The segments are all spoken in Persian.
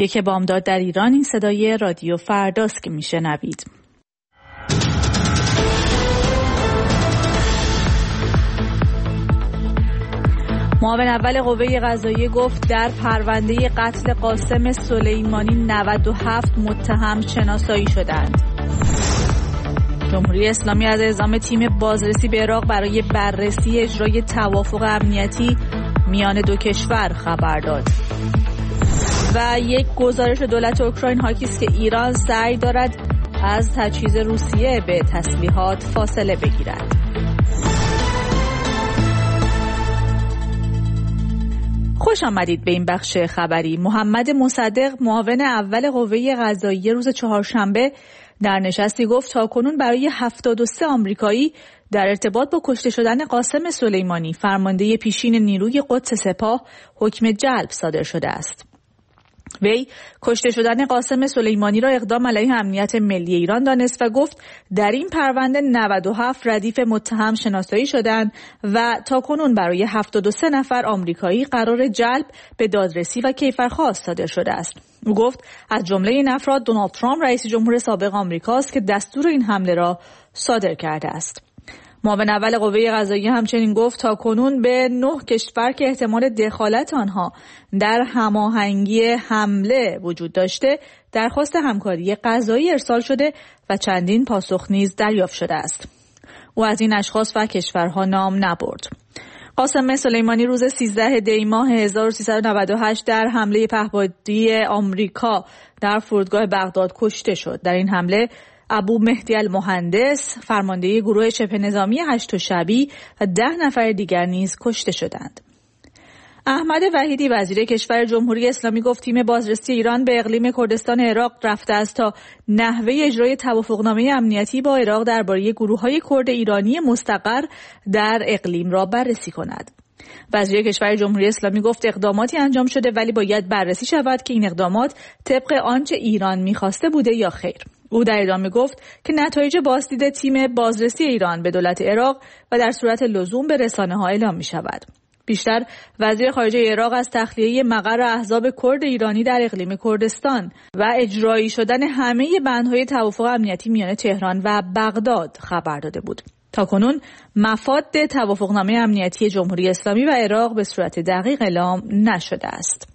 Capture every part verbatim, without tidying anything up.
یک بامداد در ایران، این صدای رادیو فرداست که میشنوید. معاون اول قوه قضاییه گفت در پرونده قتل قاسم سلیمانی نود و هفت متهم شناسایی شدند. جمهوری اسلامی از اعزام تیم بازرسی به عراق برای بررسی اجرای توافق امنیتی میان دو کشور خبر داد. و یک گزارش دولت اوکراین حاکی است که ایران سعی دارد از تجهیز روسیه به تسلیحات فاصله بگیرد. خوش آمدید به این بخش خبری. محمد مصدق، معاون اول قوه قضاییه، روز چهارشنبه در نشستی گفت تاکنون برای هفتاد و سه آمریکایی در ارتباط با کشته شدن قاسم سلیمانی، فرمانده پیشین نیروی قدس سپاه، حکم جلب صادر شده است. وی کشته شدن قاسم سلیمانی را اقدام علیه امنیت ملی ایران دانست و گفت در این پرونده نود و هفت ردیف متهم شناسایی شدند و تاکنون برای هفتاد و سه نفر آمریکایی قرار جلب به دادرسی و کیفرخواست صادر شده است. او گفت از جمله این افراد دونالد ترامپ رئیس جمهور سابق آمریکاست که دستور این حمله را صادر کرده است. معاون اول قوه قضاییه همچنین گفت تاکنون به نه کشور که احتمال دخالت آنها در هماهنگی حمله وجود داشته درخواست همکاری قضایی ارسال شده و چندین پاسخ نیز دریافت شده است. او از این اشخاص و کشورها نام نبرد. قاسم سلیمانی روز سیزده دی ماه هزار و سیصد و نود و هشت در حمله پهپادی آمریکا در فرودگاه بغداد کشته شد. در این حمله ابو مهدی المهندس، فرمانده گروه شبه نظامی هشت شبی و ده نفر دیگر نیز کشته شدند. احمد وحیدی، وزیر کشور جمهوری اسلامی، گفت تیم بازرسی ایران به اقلیم کردستان عراق رفته است تا نحوه اجرای توافقنامه امنیتی با عراق درباره گروه‌های کرد ایرانی مستقر در اقلیم را بررسی کند. وزیر کشور جمهوری اسلامی گفت اقداماتی انجام شده ولی باید بررسی شود که این اقدامات طبق آنچه ایران می‌خواسته بوده یا خیر. او در ادامه گفت که نتایج بازدید تیم بازرسی ایران به دولت عراق و در صورت لزوم به رسانه‌ها اعلام می‌شود. بیشتر وزیر خارجه عراق از تخلیه مقر احزاب کرد ایرانی در اقلیم کردستان و اجرایی شدن همه بندهای توافق امنیتی میان تهران و بغداد خبر داده بود. تاکنون مفاد توافقنامه امنیتی جمهوری اسلامی و عراق به صورت دقیق اعلام نشده است.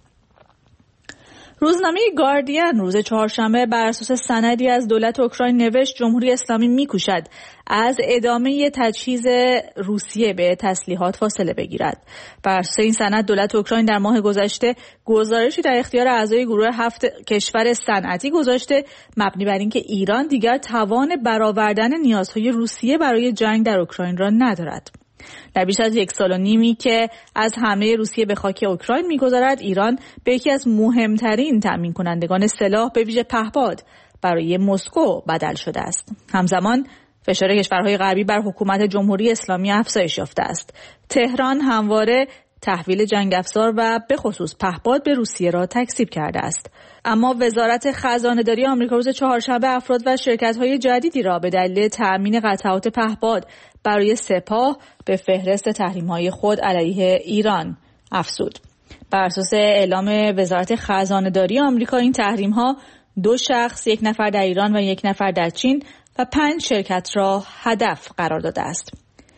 روزنامه گاردین روز چهارشنبه بر اساس سندی از دولت اوکراین نوشت جمهوری اسلامی می‌کوشد از ادامه تجهیز روسیه به تسلیحات فاصله بگیرد. بر اساس این سند دولت اوکراین در ماه گذشته گزارشی در اختیار اعضای گروه هفت کشور صنعتی گذاشته مبنی بر اینکه ایران دیگر توان برآوردن نیازهای روسیه برای جنگ در اوکراین را ندارد. در بیش از یک سال و نیمی که از حمله روسیه به خاک اوکراین می‌گذرد، ایران به یکی از مهمترین تامین کنندگان سلاح به ویژه پهپاد برای مسکو بدل شده است. همزمان فشار کشورهای غربی بر حکومت جمهوری اسلامی افزایش یافته است. تهران همواره تحویل جنگ افزار و به خصوص پهپاد به روسیه را تکذیب کرده است. اما وزارت خزانه‌داری آمریکا روز چهارشنبه افراد و شرکت‌های جدیدی را به دلیل تأمین قطعات پهپاد برای سپاه به فهرست تحریم‌های خود علیه ایران افزود. بر اساس اعلام وزارت خزانه‌داری آمریکا این تحریم‌ها دو شخص، یک نفر در ایران و یک نفر در چین و پنج شرکت را هدف قرار داده است.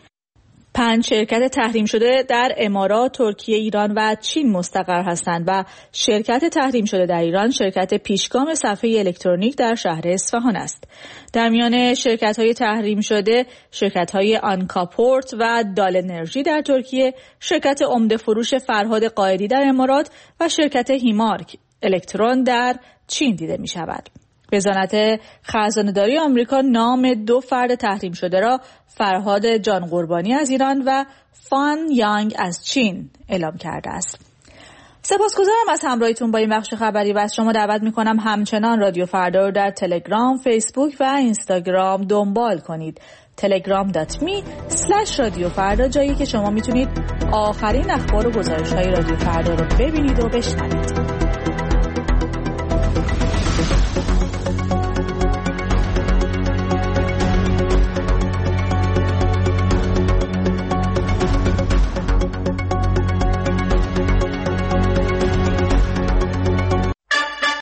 پنج شرکت تحریم شده در امارات، ترکیه، ایران و چین مستقر هستند و شرکت تحریم شده در ایران شرکت پیشگام صفحه الکترونیک در شهر اصفهان است. در میان شرکت‌های تحریم شده شرکت‌های آنکاپورت و دال انرژی در ترکیه، شرکت عمده فروش فرهاد قائدی در امارات و شرکت هیمارک الکترون در چین دیده می‌شود. وزارت خزانه‌داری آمریکا نام دو فرد تحریم شده را فرهاد جان قربانی از ایران و فان یانگ از چین اعلام کرده است. سپاسگزارم از همراهیتون با این بخش خبری و از شما دعوت می‌کنم همچنان رادیو فردا رو در تلگرام، فیسبوک و اینستاگرام دنبال کنید. تلگرام دات می اسلش رادیو فردا، جایی که شما میتونید آخرین اخبار و گزارش‌های رادیو فردا رو ببینید و بشنوید.